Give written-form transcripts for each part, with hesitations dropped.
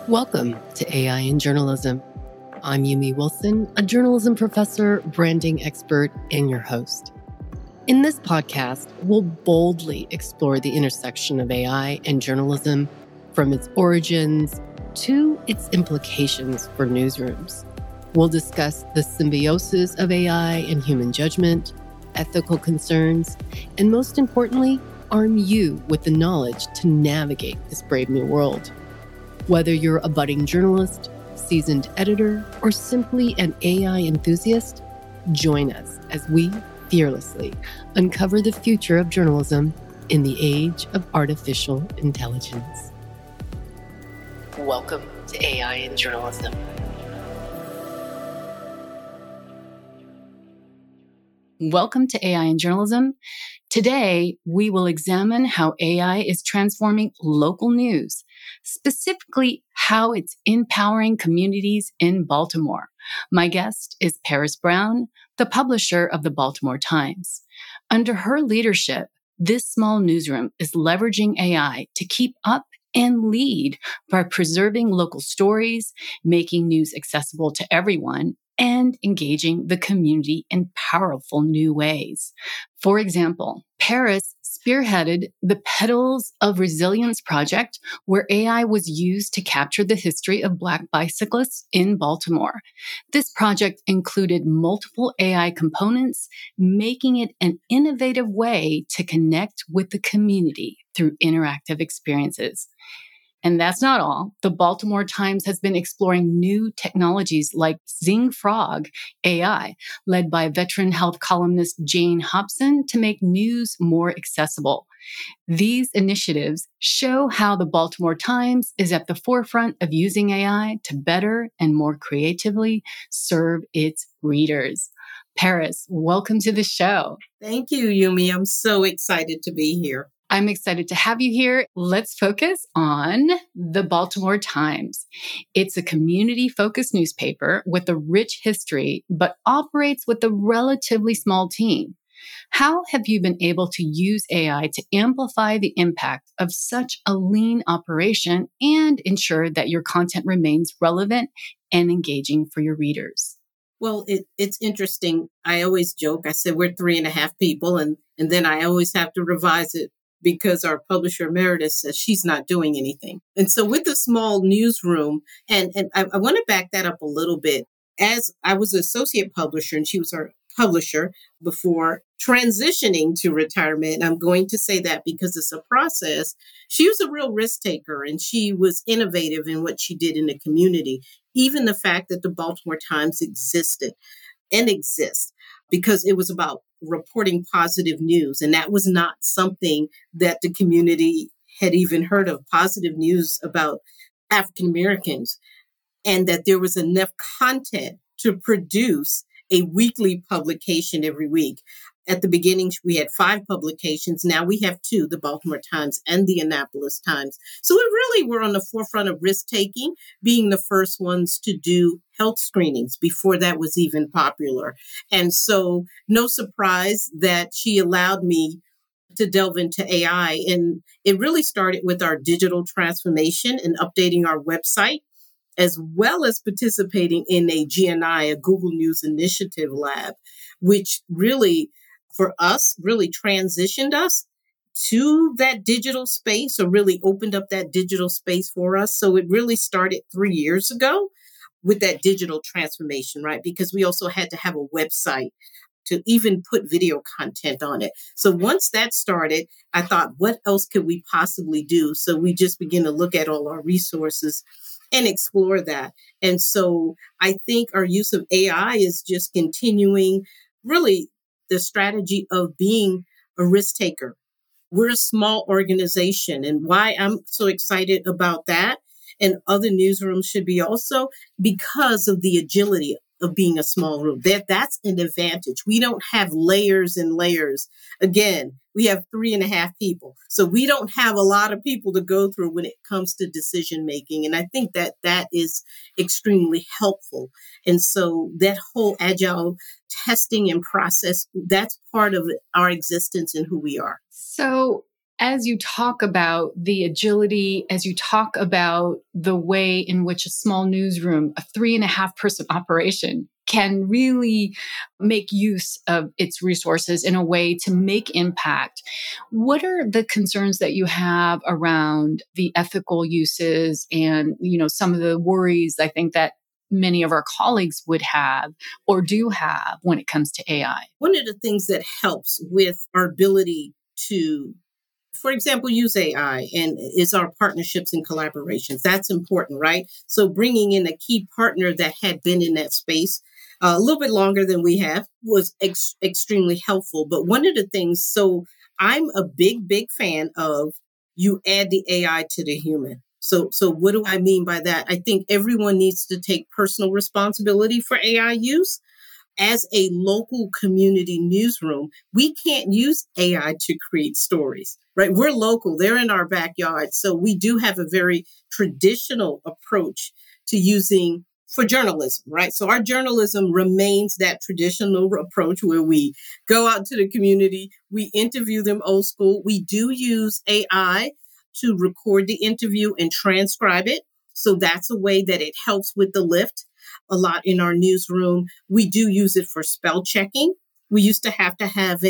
Welcome to AI in Journalism. I'm Yumi Wilson, a journalism professor, branding expert, and your host. In this podcast, we'll boldly explore the intersection of AI and journalism, from its origins to its implications for newsrooms. We'll discuss the symbiosis of AI and human judgment, ethical concerns, and most importantly, arm you with the knowledge to navigate this brave new world. Whether you're a budding journalist, seasoned editor, or simply an AI enthusiast, join us as we fearlessly uncover the future of journalism in the age of artificial intelligence. Welcome to AI in Journalism. Welcome to AI in Journalism. Today, we will examine how AI is transforming local news, specifically how it's empowering communities in Baltimore. My guest is Paris Brown, the publisher of the Baltimore Times. Under her leadership, this small newsroom is leveraging AI to keep up and lead by preserving local stories, making news accessible to everyone, and engaging the community in powerful new ways. For example, Paris spearheaded the Petals of Resilience project, where AI was used to capture the history of Black bicyclists in Baltimore. This project included multiple AI components, making it an innovative way to connect with the community through interactive experiences. And that's not all. The Baltimore Times has been exploring new technologies like Zing Frog AI, led by veteran health columnist Jane Hobson, to make news more accessible. These initiatives show how the Baltimore Times is at the forefront of using AI to better and more creatively serve its readers. Paris, welcome to the show. Thank you, Yumi. I'm so excited to be here. I'm excited to have you here. Let's focus on the Baltimore Times. It's a community-focused newspaper with a rich history, but operates with a relatively small team. How have you been able to use AI to amplify the impact of such a lean operation and ensure that your content remains relevant and engaging for your readers? Well, it's interesting. I always joke. I said we're 3.5 people, and then I always have to revise it because our publisher emeritus says she's not doing anything. And so with the small newsroom, and I want to back that up a little bit. As I was an associate publisher and she was our publisher before transitioning to retirement, I'm going to say that because it's a process. She was a real risk taker and she was innovative in what she did in the community. Even the fact that the Baltimore Times existed and exists because it was about reporting positive news. And that was not something that the community had even heard of, positive news about African Americans, and that there was enough content to produce a weekly publication every week. At the beginning, we had 5 publications. Now we have 2, the Baltimore Times and the Annapolis Times. So we really were on the forefront of risk-taking, being the first ones to do health screenings before that was even popular. And so no surprise that she allowed me to delve into AI. And it really started with our digital transformation and updating our website, as well as participating in a GNI, a Google News Initiative lab, which really, for us, really transitioned us to that digital space, or really opened up that digital space for us. So it really started 3 years ago with that digital transformation, right? Because we also had to have a website to even put video content on it. So once that started, I thought, what else could we possibly do? So we just began to look at all our resources and explore that. And so I think our use of AI is just continuing really the strategy of being a risk taker. We're a small organization, and why I'm so excited about that, and other newsrooms should be also, because of the agility of being a small room. That's an advantage. We don't have layers and layers. Again, we have 3.5 people. So we don't have a lot of people to go through when it comes to decision making. And I think that is extremely helpful. And so that whole agile testing and process, that's part of our existence and who we are. So as you talk about the agility, as you talk about the way in which a small newsroom, a 3.5 person operation, can really make use of its resources in a way to make impact. What are the concerns that you have around the ethical uses and, some of the worries I think that many of our colleagues would have or do have when it comes to AI? One of the things that helps with our ability to, for example, use AI and is our partnerships and collaborations. That's important, right? So bringing in a key partner that had been in that space a little bit longer than we have was extremely helpful. But one of the things, so I'm a big fan of you add the AI to the human. So what do I mean by that? I think everyone needs to take personal responsibility for AI use. As a local community newsroom, we can't use AI to create stories, right? We're local, they're in our backyard. So we do have a very traditional approach to using for journalism, right? So our journalism remains that traditional approach where we go out to the community, we interview them old school. We do use AI to record the interview and transcribe it. So that's a way that it helps with the lift a lot in our newsroom. We do use it for spell checking. We used to have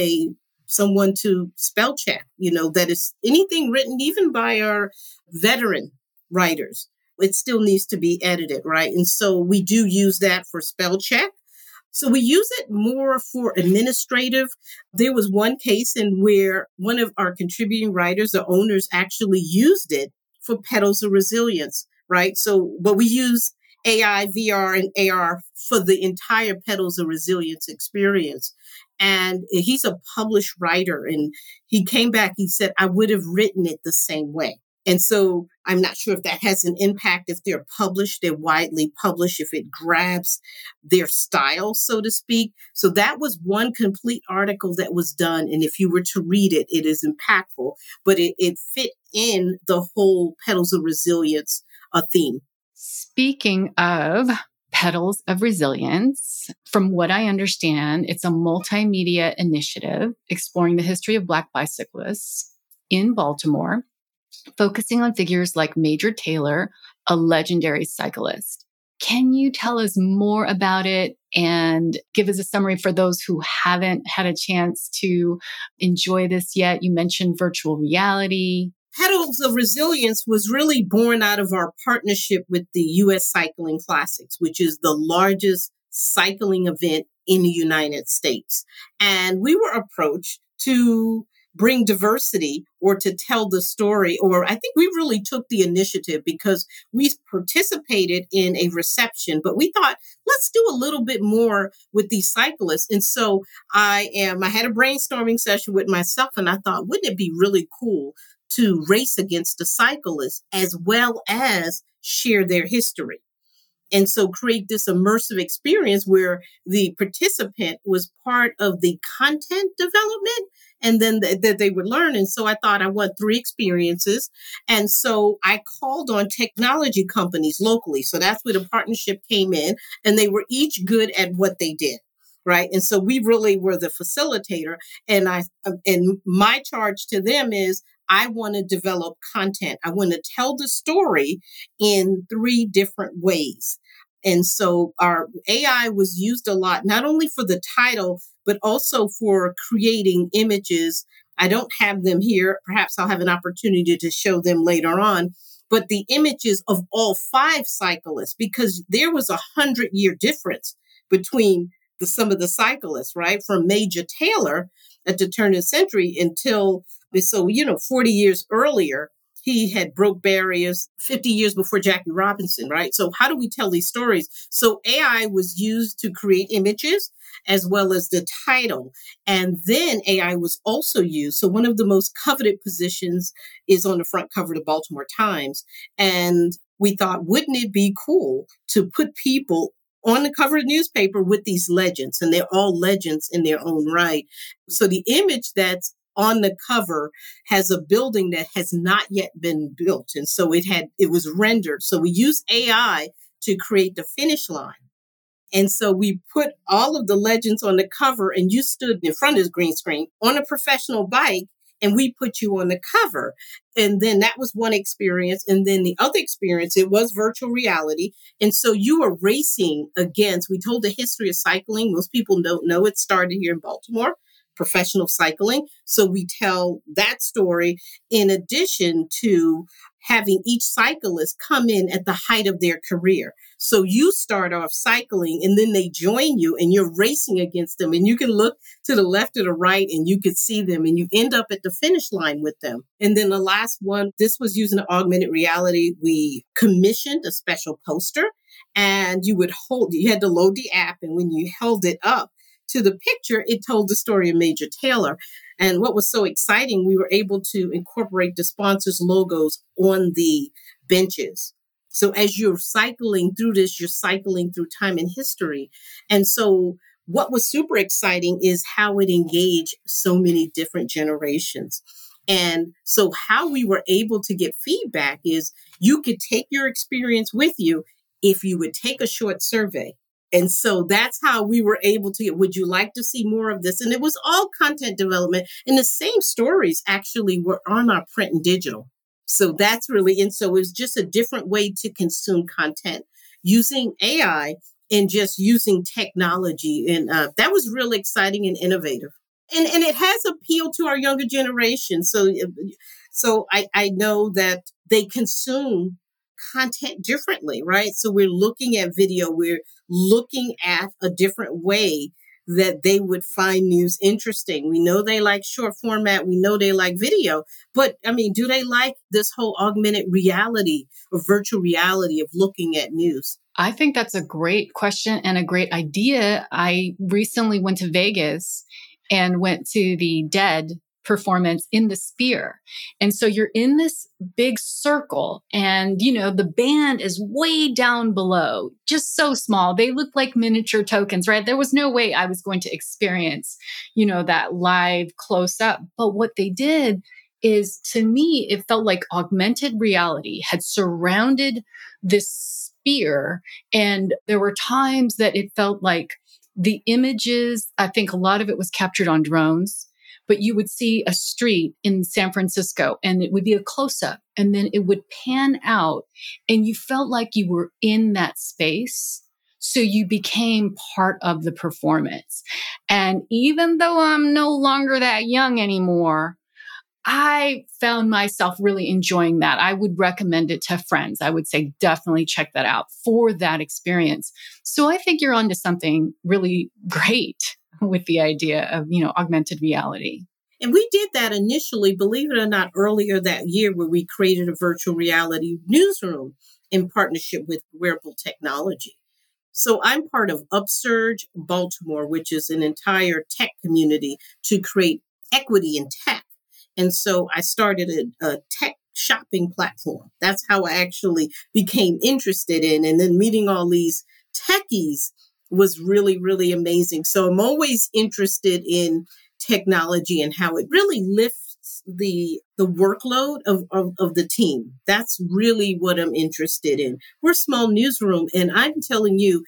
someone to spell check, that is anything written even by our veteran writers. It still needs to be edited, right? And so we do use that for spell check. So we use it more for administrative. There was one case in where one of our contributing writers, the owners, actually used it for Petals of Resilience, right? So, but we use AI, VR, and AR for the entire Petals of Resilience experience. And he's a published writer. And he came back, he said, I would have written it the same way. And so I'm not sure if that has an impact. If they're published, they're widely published, if it grabs their style, so to speak. So that was one complete article that was done. And if you were to read it, it is impactful, but it fit in the whole Petals of Resilience theme. Speaking of Petals of Resilience, from what I understand, it's a multimedia initiative exploring the history of Black bicyclists in Baltimore, focusing on figures like Major Taylor, a legendary cyclist. Can you tell us more about it and give us a summary for those who haven't had a chance to enjoy this yet? You mentioned virtual reality. Petals of Resilience was really born out of our partnership with the U.S. Cycling Classics, which is the largest cycling event in the United States. And we were approached to bring diversity or to tell the story, or I think we really took the initiative because we participated in a reception, but we thought, let's do a little bit more with these cyclists. And so I had a brainstorming session with myself, and I thought, wouldn't it be really cool to race against the cyclists as well as share their history? And so create this immersive experience where the participant was part of the content development and then that they would learn. And so I thought I want 3 experiences. And so I called on technology companies locally. So that's where the partnership came in, and they were each good at what they did. Right. And so we really were the facilitator. And my charge to them is I want to develop content. I want to tell the story in 3 different ways. And so our AI was used a lot, not only for the title, but also for creating images. I don't have them here. Perhaps I'll have an opportunity to show them later on. But the images of all 5 cyclists, because there was 100-year difference between some of the cyclists, right? From Major Taylor at the turn of the century until, 40 years earlier, he had broke barriers 50 years before Jackie Robinson, right? So how do we tell these stories? So AI was used to create images as well as the title. And then AI was also used. So one of the most coveted positions is on the front cover of the Baltimore Times. And we thought, wouldn't it be cool to put people on the cover of the newspaper with these legends? And they're all legends in their own right. So the image that's on the cover has a building that has not yet been built. And so it was rendered. So we use AI to create the finish line. And so we put all of the legends on the cover, and you stood in front of this green screen on a professional bike and we put you on the cover. And then that was one experience. And then the other experience, it was virtual reality. And so you were racing against, we told the history of cycling. Most people don't know it started here in Baltimore, professional cycling. So we tell that story in addition to having each cyclist come in at the height of their career. So you start off cycling and then they join you and you're racing against them. And you can look to the left or the right and you could see them and you end up at the finish line with them. And then the last one, this was using augmented reality. We commissioned a special poster and you had to load the app. And when you held it up to the picture, it told the story of Major Taylor. And what was so exciting, we were able to incorporate the sponsors' logos on the benches. So as you're cycling through this, you're cycling through time and history. And so what was super exciting is how it engaged so many different generations. And so how we were able to get feedback is you could take your experience with you if you would take a short survey. And so that's how we were able to get, would you like to see more of this? And it was all content development. And the same stories actually were on our print and digital. So that's really, and so it was just a different way to consume content using AI and just using technology. And that was really exciting and innovative. And it has appeal to our younger generation. So I know that they consume content differently, right? So we're looking at video, we're looking at a different way that they would find news interesting. We know they like short format, we know they like video, but I mean, do they like this whole augmented reality or virtual reality of looking at news? I think that's a great question and a great idea. I recently went to Vegas and went to the Dead performance in the Sphere. And so you're in this big circle and, the band is way down below, just so small. They look like miniature tokens, right? There was no way I was going to experience, that live close up. But what they did is, to me, it felt like augmented reality had surrounded this sphere. And there were times that it felt like the images, I think a lot of it was captured on drones, but you would see a street in San Francisco and it would be a close up and then it would pan out and you felt like you were in that space. So you became part of the performance. And even though I'm no longer that young anymore, I found myself really enjoying that. I would recommend it to friends. I would say definitely check that out for that experience. So I think you're onto something really great with the idea of, augmented reality. And we did that initially, believe it or not, earlier that year where we created a virtual reality newsroom in partnership with Wearable Technology. So I'm part of Upsurge Baltimore, which is an entire tech community to create equity in tech. And so I started a tech shopping platform. That's how I actually became interested in. And then meeting all these techies was really, really amazing. So I'm always interested in technology and how it really lifts the workload of the team. That's really what I'm interested in. We're a small newsroom, and I'm telling you,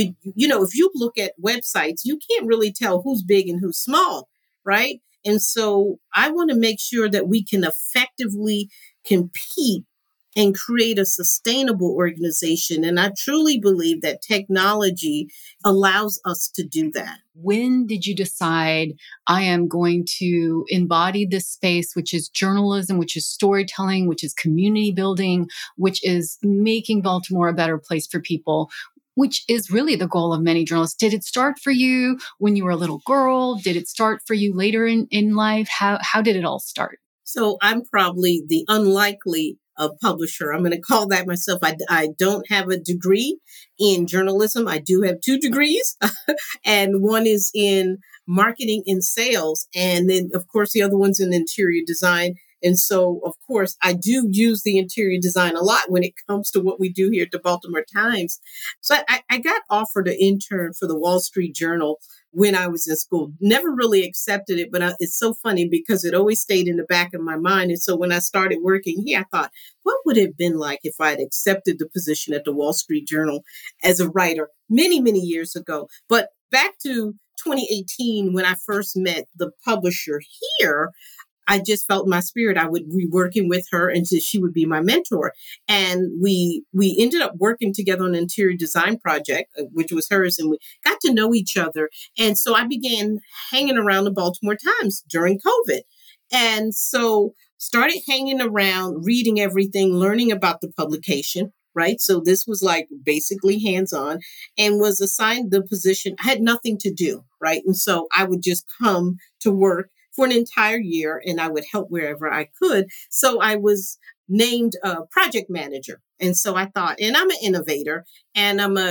if you look at websites, you can't really tell who's big and who's small, right? And so I want to make sure that we can effectively compete and create a sustainable organization. And I truly believe that technology allows us to do that. When did you decide I am going to embody this space, which is journalism, which is storytelling, which is community building, which is making Baltimore a better place for people, which is really the goal of many journalists? Did it start for you when you were a little girl? Did it start for you later in life? How did it all start? So I'm probably the unlikely publisher. I'm going to call that myself. I don't have a degree in journalism. I do have 2 degrees, and one is in marketing and sales. And then, of course, the other one's in interior design. And so, of course, I do use the interior design a lot when it comes to what we do here at the Baltimore Times. So I got offered an intern for the Wall Street Journal when I was in school. Never really accepted it, but it's so funny because it always stayed in the back of my mind. And so when I started working here, I thought, what would it have been like if I had accepted the position at the Wall Street Journal as a writer many, many years ago? But back to 2018, when I first met the publisher here, I just felt in my spirit I would be working with her and she would be my mentor. And we ended up working together on an interior design project, which was hers, and we got to know each other. And so I began hanging around the Baltimore Times during COVID. And so started hanging around, reading everything, learning about the publication. Right. So this was like basically hands on, and was assigned the position. I had nothing to do. Right. And so I would just come to work for an entire year and I would help wherever I could. So I was named a project manager. And so I thought, and I'm an innovator and I'm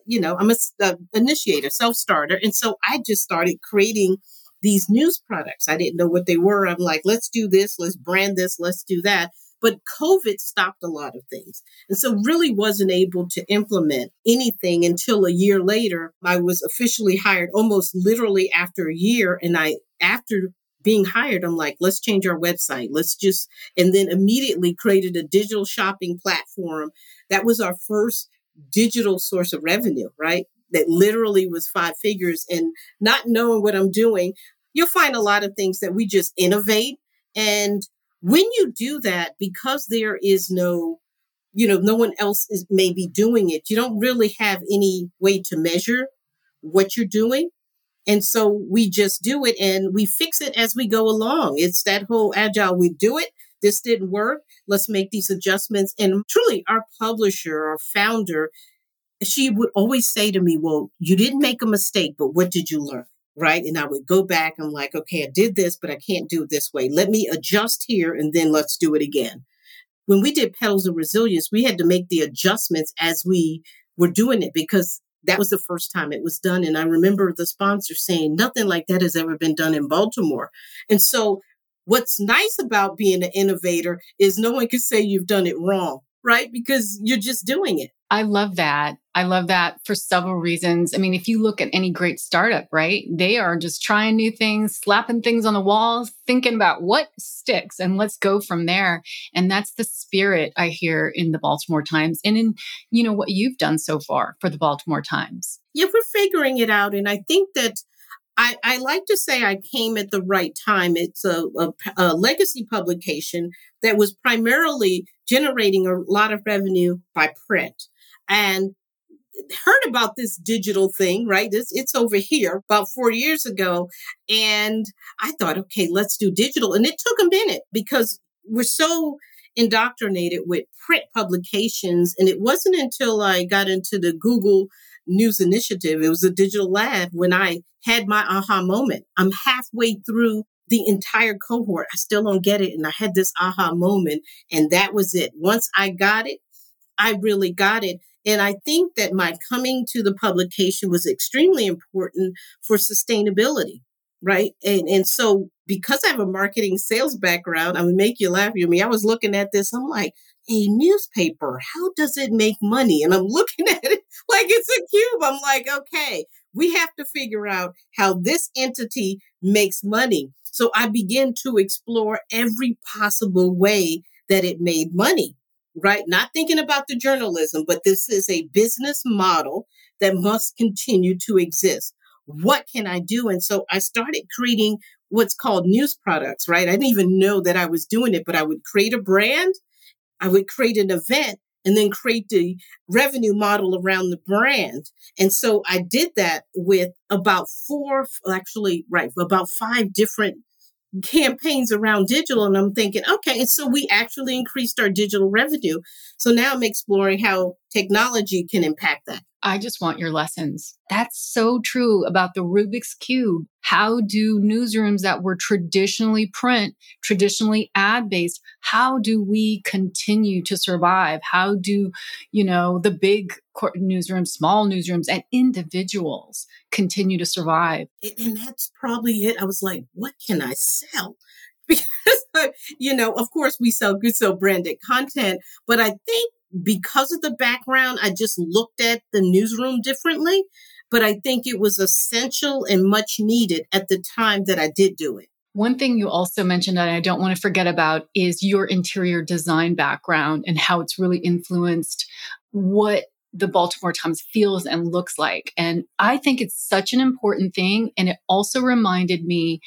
a initiator, self-starter. And so I just started creating these news products. I didn't know what they were. I'm like, let's do this, let's brand this, let's do that. But COVID stopped a lot of things. And so really wasn't able to implement anything until a year later. I was officially hired almost literally after a year. And after being hired, I'm like, let's change our website. And then immediately created a digital shopping platform. That was our first digital source of revenue, right? That literally was 5 figures. And not knowing what I'm doing, you'll find a lot of things that we just innovate. And when you do that, because there is no one else is maybe doing it, you don't really have any way to measure what you're doing. And so we just do it and we fix it as we go along. It's that whole agile, we do it. This didn't work. Let's make these adjustments. And truly, our publisher, our founder, she would always say to me, well, you didn't make a mistake, but what did you learn? Right. And I would go back. I'm like, okay, I did this, but I can't do it this way. Let me adjust here and then let's do it again. When we did Petals of Resilience, we had to make the adjustments as we were doing it because that was the first time it was done. And I remember the sponsor saying nothing like that has ever been done in Baltimore. And so what's nice about being an innovator is no one can say you've done it wrong, right? Because you're just doing it. I love that. I love that for several reasons. I mean, if you look at any great startup, right, they are just trying new things, slapping things on the walls, thinking about what sticks and let's go from there. And that's the spirit I hear in the Baltimore Times and in, what you've done so far for the Baltimore Times. Yeah, we're figuring it out. And I think that I like to say I came at the right time. It's a legacy publication that was primarily generating a lot of revenue by print. And heard about this digital thing, right? It's over here about 4 years ago. And I thought, okay, let's do digital. And it took a minute because we're so indoctrinated with print publications. And it wasn't until I got into the Google News Initiative, it was a digital lab, when I had my aha moment. I'm halfway through the entire cohort. I still don't get it. And I had this aha moment. And that was it. Once I got it, I really got it. And I think that my coming to the publication was extremely important for sustainability, right? And so because I have a marketing sales background, I would make you laugh at me. I was looking at this, I'm like, a newspaper, how does it make money? And I'm looking at it like it's a cube. I'm like, okay, we have to figure out how this entity makes money. So I began to explore every possible way that it made money. Right? Not thinking about the journalism, but this is a business model that must continue to exist. What can I do? And so I started creating what's called news products, right? I didn't even know that I was doing it, but I would create a brand, I would create an event, and then create the revenue model around the brand. And so I did that with about 5 different campaigns around digital. And I'm thinking, okay, and so we actually increased our digital revenue. So now I'm exploring how technology can impact that. I just want your lessons. That's so true about the Rubik's Cube. How do newsrooms that were traditionally print, traditionally ad-based, how do we continue to survive? How do, the big newsrooms, small newsrooms, and individuals continue to survive? And that's probably it. I was like, what can I sell? Because, of course we sell branded content, but I think because of the background, I just looked at the newsroom differently. But I think it was essential and much needed at the time that I did do it. One thing you also mentioned that I don't want to forget about is your interior design background and how it's really influenced what the Baltimore Times feels and looks like. And I think it's such an important thing. And it also reminded me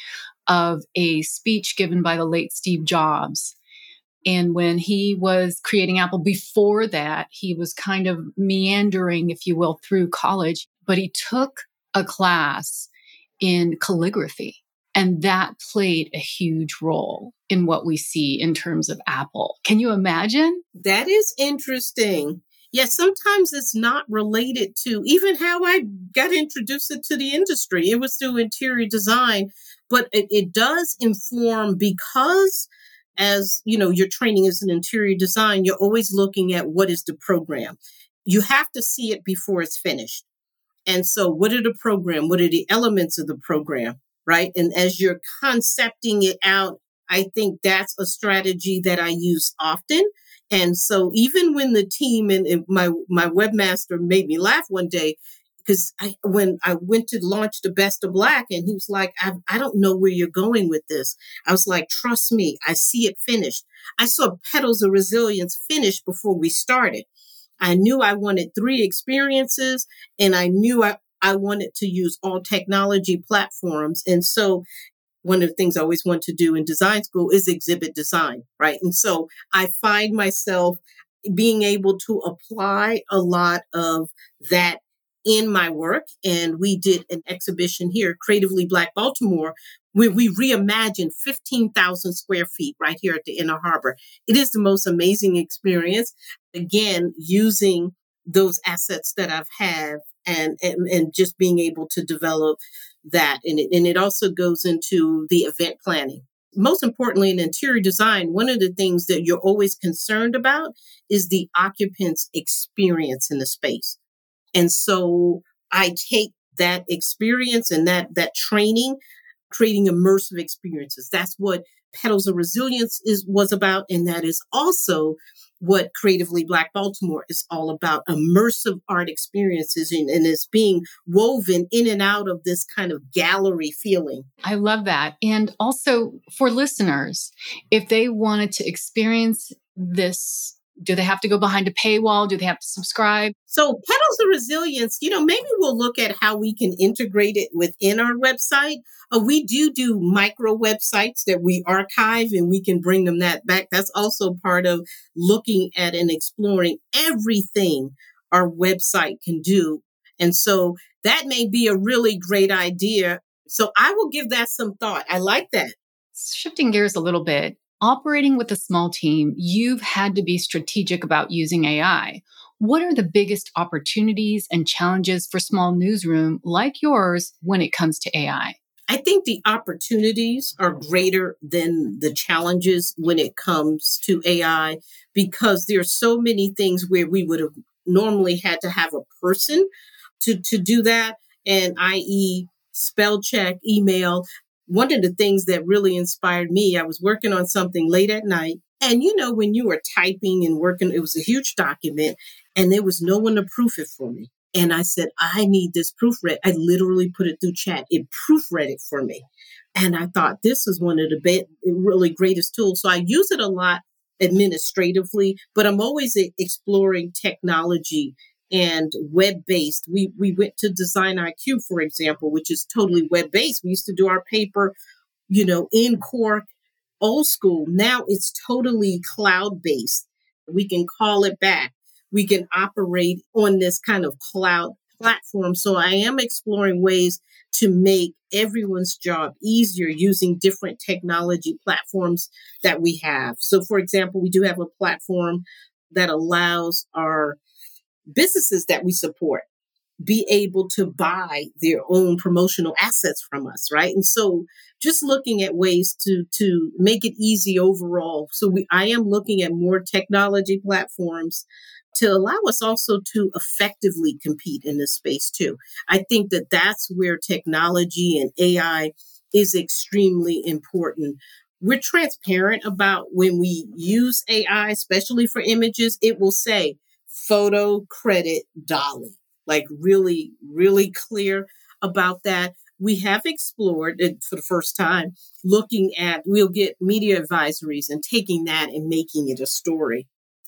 of a speech given by the late Steve Jobs. And when he was creating Apple, before that, he was kind of meandering, if you will, through college, but he took a class in calligraphy. And that played a huge role in what we see in terms of Apple. Can you imagine? That is interesting. Yes, sometimes it's not related to even how I got introduced to the industry. It was through interior design, but it does inform because as you know, your training is in interior design, you're always looking at what is the program. You have to see it before it's finished. And so what are the program? What are the elements of the program? Right. And as you're concepting it out, I think that's a strategy that I use often. And so even when the team and my webmaster made me laugh one day, because when I went to launch the Best of Black, and he was like, I don't know where you're going with this. I was like, trust me, I see it finished. I saw Petals of Resilience finished before we started. I knew I wanted 3 experiences, and I knew I wanted to use all technology platforms. And so one of the things I always want to do in design school is exhibit design, right? And so I find myself being able to apply a lot of that in my work. And we did an exhibition here, Creatively Black Baltimore, where we reimagined 15,000 square feet right here at the Inner Harbor. It is the most amazing experience. Again, using those assets that I've had and just being able to develop that. And it also goes into the event planning. Most importantly, in interior design, one of the things that you're always concerned about is the occupant's experience in the space. And so I take that experience and that training, creating immersive experiences. That's what Petals of Resilience was about. And that is also what Creatively Black Baltimore is all about, immersive art experiences. And it's being woven in and out of this kind of gallery feeling. I love that. And also for listeners, if they wanted to experience this, do they have to go behind a paywall? Do they have to subscribe? So Petals of Resilience, maybe we'll look at how we can integrate it within our website. We do micro websites that we archive and we can bring them that back. That's also part of looking at and exploring everything our website can do. And so that may be a really great idea. So I will give that some thought. I like that. Shifting gears a little bit, operating with a small team, you've had to be strategic about using AI. What are the biggest opportunities and challenges for small newsroom like yours when it comes to AI? I think the opportunities are greater than the challenges when it comes to AI, because there are so many things where we would have normally had to have a person to do that, and i.e. spell check, email. One of the things that really inspired me, I was working on something late at night. And when you were typing and working, it was a huge document and there was no one to proof it for me. And I said, I need this proofread. I literally put it through chat. It proofread it for me. And I thought this is one of the really greatest tools. So I use it a lot administratively, but I'm always exploring technology and web-based. We went to Design IQ, for example, which is totally web-based. We used to do our paper, in Cork, old school. Now it's totally cloud-based. We can call it back. We can operate on this kind of cloud platform. So I am exploring ways to make everyone's job easier using different technology platforms that we have. So, for example, we do have a platform that allows our businesses that we support be able to buy their own promotional assets from us, right? And so just looking at ways to make it easy overall. So I am looking at more technology platforms to allow us also to effectively compete in this space too. I think that that's where technology and AI is extremely important. We're transparent about when we use AI, especially for images, it will say photo credit Dolly, like really, really clear about that. We have explored it for the first time, looking at, we'll get media advisories and taking that and making it a story.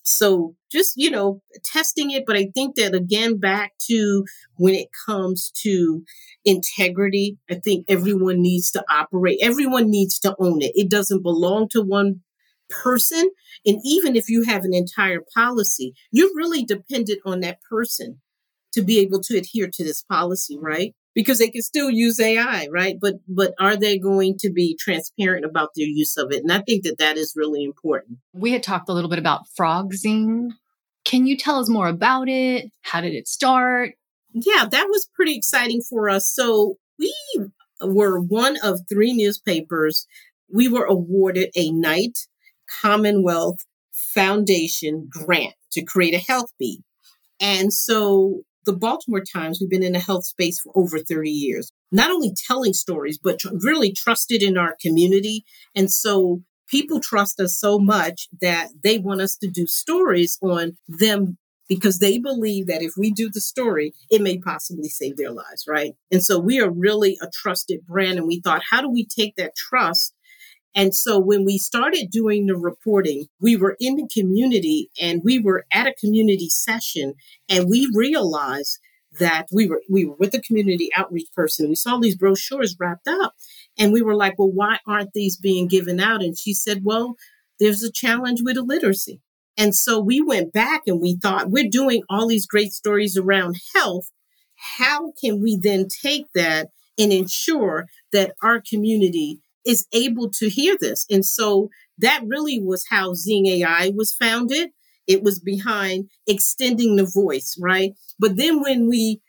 So just, testing it. But I think that again, back to when it comes to integrity, I think everyone needs to operate. Everyone needs to own it. It doesn't belong to one person. And even if you have an entire policy, you're really dependent on that person to be able to adhere to this policy, right? Because they can still use AI, right? But are they going to be transparent about their use of it? And I think that that is really important. We had talked a little bit about Frogzine. Can you tell us more about it? How did it start? Yeah, that was pretty exciting for us. So we were one of 3 newspapers. We were awarded a Knight Commonwealth Foundation grant to create a health beat. And so the Baltimore Times, we've been in the health space for over 30 years, not only telling stories, but really trusted in our community. And so people trust us so much that they want us to do stories on them because they believe that if we do the story, it may possibly save their lives, right? And so we are really a trusted brand. And we thought, how do we take that trust? And so when we started doing the reporting, we were in the community and we were at a community session and we realized that we were with a community outreach person. We saw these brochures wrapped up and we were like, well, why aren't these being given out? And she said, well, there's a challenge with illiteracy. And so we went back and we thought, we're doing all these great stories around health. How can we then take that and ensure that our community is able to hear this? And so that really was how Zing AI was founded. It was behind extending the voice, right? But then when we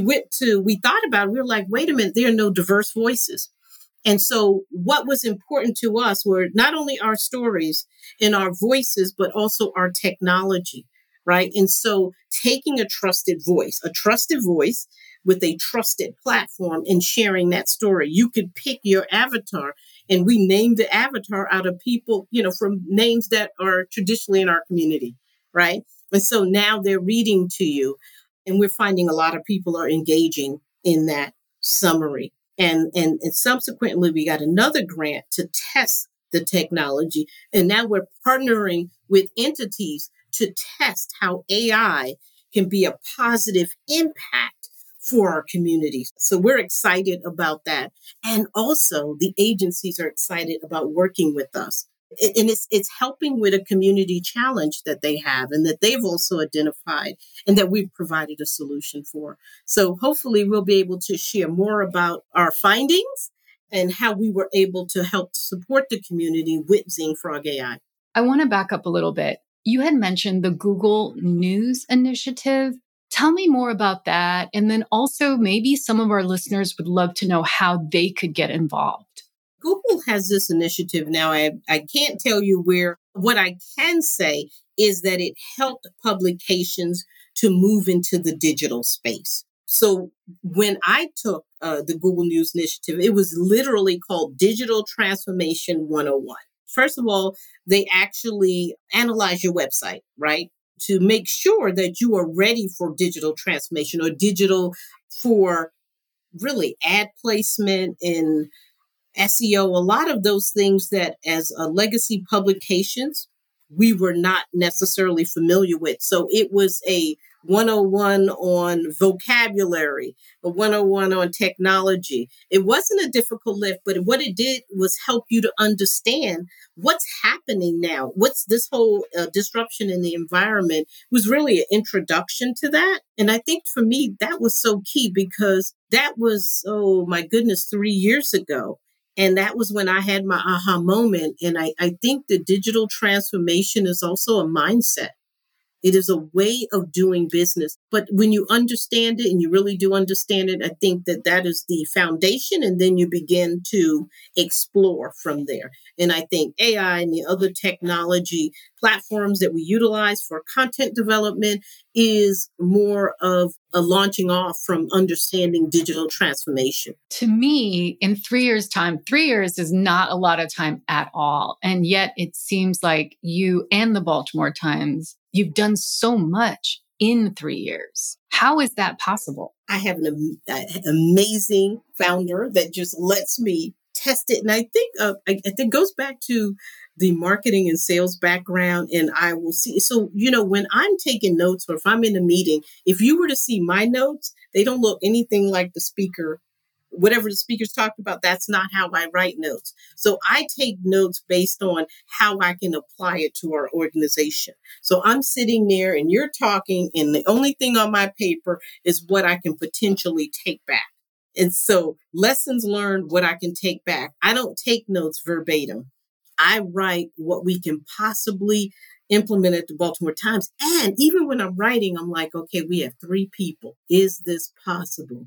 thought about it, we were like, wait a minute, there are no diverse voices. And so what was important to us were not only our stories and our voices, but also our technology, right? And so taking a trusted voice with a trusted platform and sharing that story. You could pick your avatar, and we named the avatar out of people, from names that are traditionally in our community, right? And so now they're reading to you, and we're finding a lot of people are engaging in that summary. And subsequently, we got another grant to test the technology, and now we're partnering with entities to test how AI can be a positive impact for our communities. So we're excited about that. And also the agencies are excited about working with us. And it's helping with a community challenge that they have and that they've also identified and that we've provided a solution for. So hopefully we'll be able to share more about our findings and how we were able to help support the community with Zing Frog AI. I want to back up a little bit. You had mentioned the Google News Initiative. Tell me more about that. And then also maybe some of our listeners would love to know how they could get involved. Google has this initiative now. I can't tell you where. What I can say is that it helped publications to move into the digital space. So when I took the Google News Initiative, it was literally called Digital Transformation 101. First of all, they actually analyze your website, right? To make sure that you are ready for digital transformation or digital for really ad placement and SEO, a lot of those things that as legacy publications, we were not necessarily familiar with. So it was a 101 on vocabulary, a 101 on technology. It wasn't a difficult lift, but what it did was help you to understand what's happening now. What's this whole disruption in the environment was really an introduction to that. And I think for me, that was so key because that was, oh my goodness, 3 years ago. And that was when I had my aha moment. And I think the digital transformation is also a mindset. It is a way of doing business. But when you understand it and you really do understand it, I think that that is the foundation. And then you begin to explore from there. And I think AI and the other technology platforms that we utilize for content development is more of a launching off from understanding digital transformation. To me, in 3 years' time, 3 years is not a lot of time at all. And yet it seems like you and the Baltimore Times, you've done so much in 3 years. How is that possible? I have an amazing founder that just lets me test it. And I think it goes back to the marketing and sales background, and I will see. So, when I'm taking notes or if I'm in a meeting, if you were to see my notes, they don't look anything like the speaker. Whatever the speakers talked about, that's not how I write notes. So I take notes based on how I can apply it to our organization. So I'm sitting there and you're talking, and the only thing on my paper is what I can potentially take back. And so lessons learned, what I can take back. I don't take notes verbatim. I write what we can possibly implement at the Baltimore Times. And even when I'm writing, I'm like, okay, we have 3 people. Is this possible?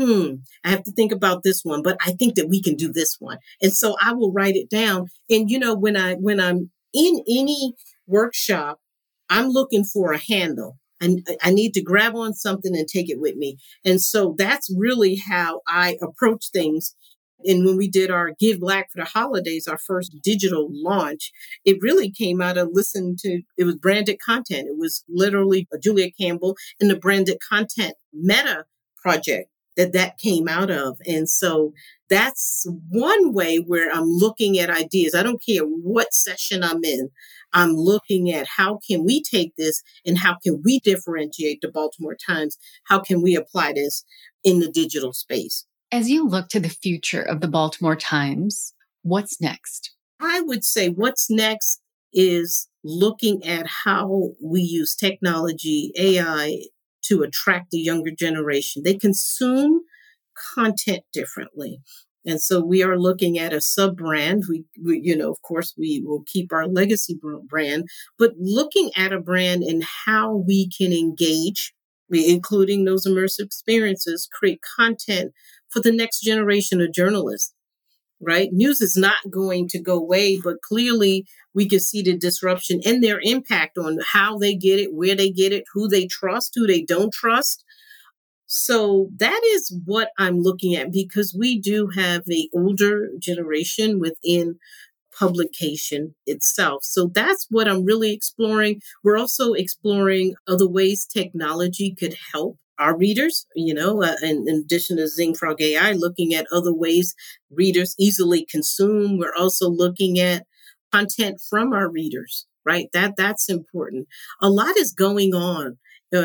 I have to think about this one, but I think that we can do this one. And so I will write it down. And when I'm in any workshop, I'm looking for a handle. And I need to grab on something and take it with me. And so that's really how I approach things. And when we did our Give Black for the Holidays, our first digital launch, it really came out of it was branded content. It was literally Julia Campbell and the branded content meta project that came out of. And so that's one way where I'm looking at ideas. I don't care what session I'm in. I'm looking at how can we take this and how can we differentiate the Baltimore Times? How can we apply this in the digital space? As you look to the future of the Baltimore Times, what's next? I would say what's next is looking at how we use technology, AI, to attract the younger generation. They consume content differently. And so we are looking at a sub brand. We of course, we will keep our legacy brand, but looking at a brand and how we can engage, including those immersive experiences, create content for the next generation of journalists, right? News is not going to go away, but clearly we can see the disruption and their impact on how they get it, where they get it, who they trust, who they don't trust. So that is what I'm looking at, because we do have a older generation within publication itself. So that's what I'm really exploring. We're also exploring other ways technology could help our readers, in addition to Zing Frog AI, looking at other ways readers easily consume. We're also looking at content from our readers, right? That's important. A lot is going on.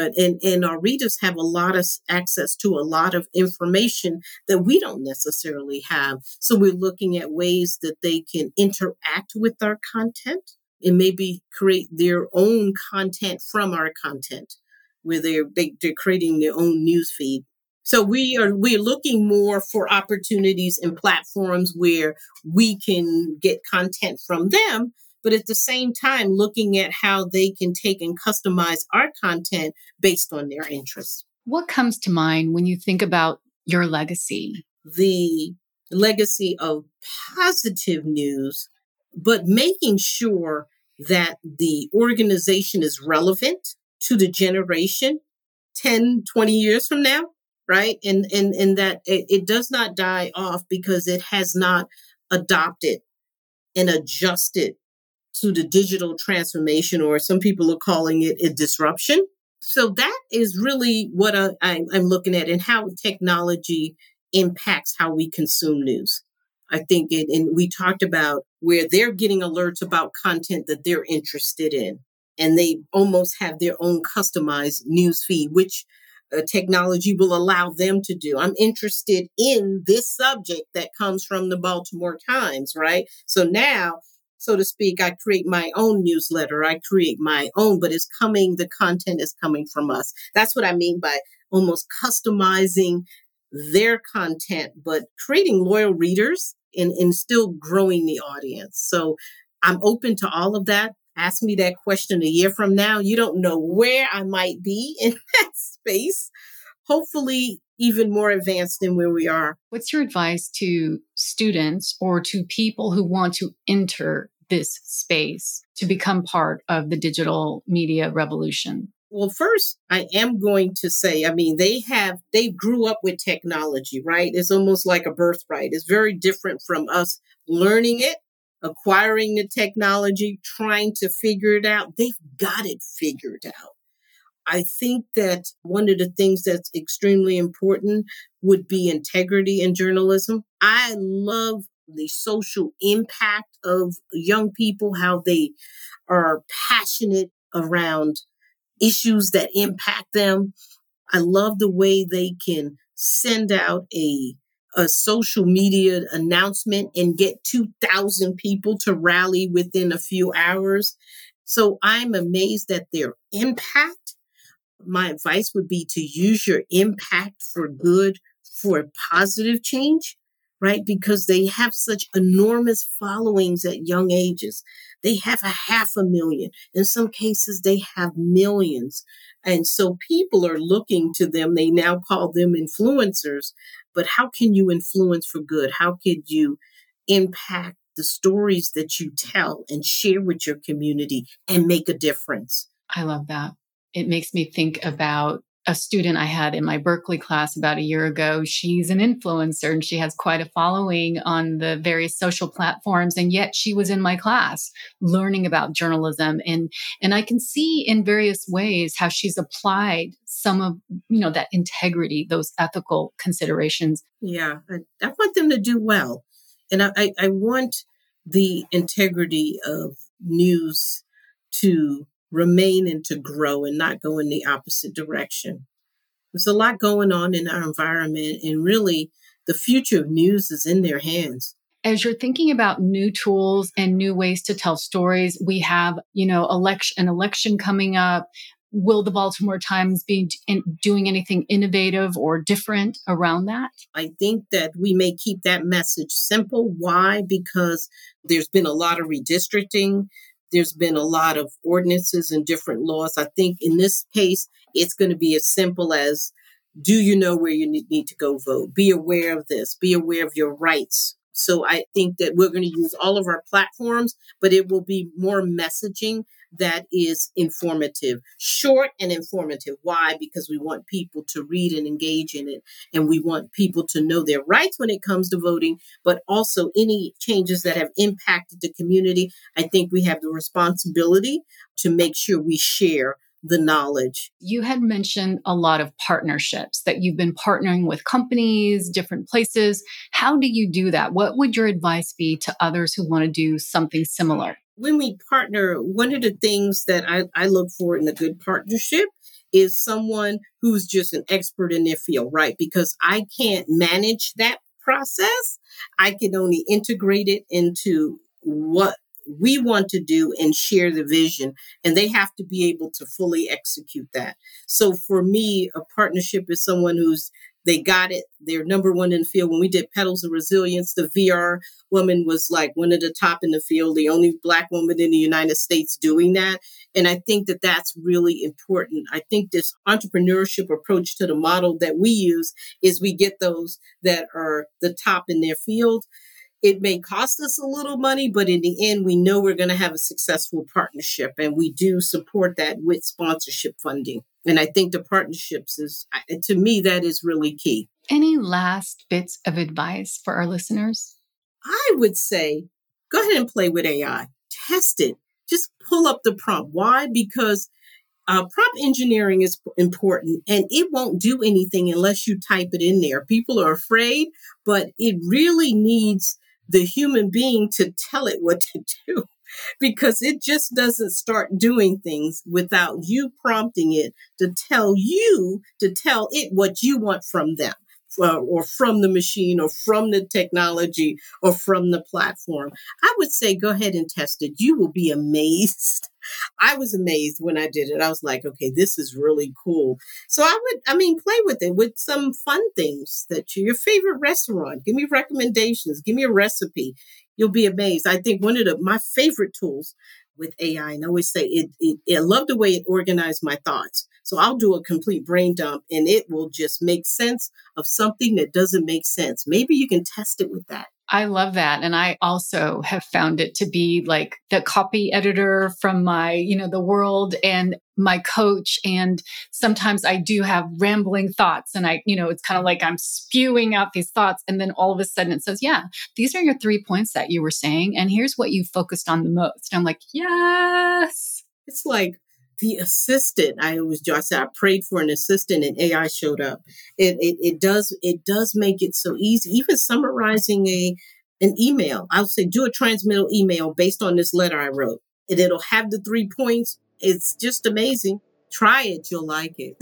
And our readers have a lot of access to a lot of information that we don't necessarily have. So we're looking at ways that they can interact with our content and maybe create their own content from our content, where they're creating their own news feed. So we're looking more for opportunities and platforms where we can get content from them, but at the same time, looking at how they can take and customize our content based on their interests. What comes to mind when you think about your legacy? The legacy of positive news, but making sure that the organization is relevant to the generation 10, 20 years from now, right? And that it does not die off because it has not adopted and adjusted to the digital transformation, or some people are calling it a disruption. So that is really what I'm looking at, and how technology impacts how we consume news. I think and we talked about where they're getting alerts about content that they're interested in, and they almost have their own customized news feed, which technology will allow them to do. I'm interested in this subject that comes from the Baltimore Times, right? So now, so to speak, I create my own newsletter. I create my own, but the content is coming from us. That's what I mean by almost customizing their content, but creating loyal readers and still growing the audience. So I'm open to all of that. Ask me that question a year from now. You don't know where I might be in that space. Hopefully, even more advanced than where we are. What's your advice to students or to people who want to enter this space to become part of the digital media revolution? Well, first, I am going to say, they grew up with technology, right? It's almost like a birthright. It's very different from us learning it, acquiring the technology, trying to figure it out. They've got it figured out. I think that one of the things that's extremely important would be integrity in journalism. I love the social impact of young people, how they are passionate around issues that impact them. I love the way they can send out a social media announcement and get 2,000 people to rally within a few hours. So I'm amazed at their impact. My advice would be to use your impact for good, for positive change, right? Because they have such enormous followings at young ages. They have 500,000. In some cases, they have millions. And so people are looking to them. They now call them influencers. But how can you influence for good? How could you impact the stories that you tell and share with your community and make a difference? I love that. It makes me think about a student I had in my Berkeley class about a year ago. She's an influencer and she has quite a following on the various social platforms. And yet she was in my class learning about journalism. And I can see in various ways how she's applied some of, that integrity, those ethical considerations. Yeah, I want them to do well. And I want the integrity of news to remain and to grow and not go in the opposite direction. There's a lot going on in our environment, and really the future of news is in their hands. As you're thinking about new tools and new ways to tell stories, we have, an election coming up. Will the Baltimore Times be doing anything innovative or different around that? I think that we may keep that message simple. Why? Because there's been a lot of redistricting. There's been a lot of ordinances and different laws. I think in this case, it's going to be as simple as, do you know where you need to go vote? Be aware of this. Be aware of your rights. So I think that we're going to use all of our platforms, but it will be more messaging that is informative, short and informative. Why? Because we want people to read and engage in it. And we want people to know their rights when it comes to voting, but also any changes that have impacted the community. I think we have the responsibility to make sure we share the knowledge. You had mentioned a lot of partnerships, that you've been partnering with companies, different places. How do you do that? What would your advice be to others who want to do something similar? When we partner, one of the things that I look for in a good partnership is someone who's just an expert in their field, right? Because I can't manage that process. I can only integrate it into what we want to do and share the vision, and they have to be able to fully execute that. So for me, a partnership is someone they got it. They're number one in the field. When we did Petals of Resilience, the VR woman was like one of the top in the field, the only Black woman in the United States doing that. And I think that that's really important. I think this entrepreneurship approach to the model that we use is we get those that are the top in their field. It may cost us a little money, but in the end, we know we're going to have a successful partnership, and we do support that with sponsorship funding. And I think the partnerships to me, that is really key. Any last bits of advice for our listeners? I would say, go ahead and play with AI. Test it. Just pull up the prompt. Why? Because prompt engineering is important, and it won't do anything unless you type it in there. People are afraid, but it really needs the human being to tell it what to do, because it just doesn't start doing things without you prompting it to tell it what you want from them, or from the machine, or from the technology, or from the platform. I would say go ahead and test it. You will be amazed. I was amazed when I did it. I was like, okay, this is really cool. So play with it with some fun things your favorite restaurant. Give me recommendations. Give me a recipe. You'll be amazed. I think one of my favorite tools with AI, and I always say I love the way it organized my thoughts. So I'll do a complete brain dump and it will just make sense of something that doesn't make sense. Maybe you can test it with that. I love that. And I also have found it to be like the copy editor from my, the world, and my coach. And sometimes I do have rambling thoughts, and it's kind of like I'm spewing out these thoughts. And then all of a sudden it says, yeah, these are your 3 points that you were saying. And here's what you focused on the most. And I'm like, yes. It's like the assistant. I said I prayed for an assistant and AI showed up. It does make it so easy. Even summarizing an email. I'll say, do a transmittal email based on this letter I wrote. And it'll have the 3 points. It's just amazing. Try it. You'll like it.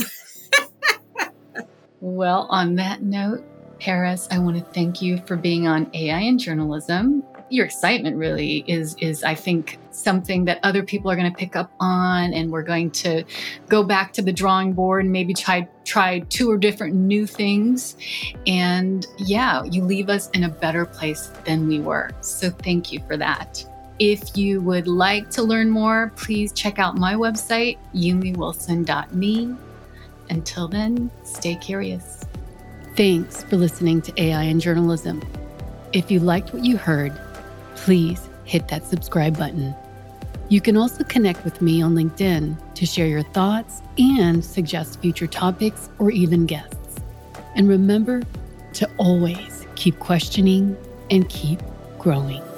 Well, on that note, Paris, I want to thank you for being on AI in Journalism. Your excitement really is I think, something that other people are going to pick up on, and we're going to go back to the drawing board and maybe try 2 or different new things. And yeah, you leave us in a better place than we were. So thank you for that. If you would like to learn more, please check out my website, yumiwilson.me. Until then, stay curious. Thanks for listening to AI in Journalism. If you liked what you heard, please hit that subscribe button. You can also connect with me on LinkedIn to share your thoughts and suggest future topics or even guests. And remember to always keep questioning and keep growing.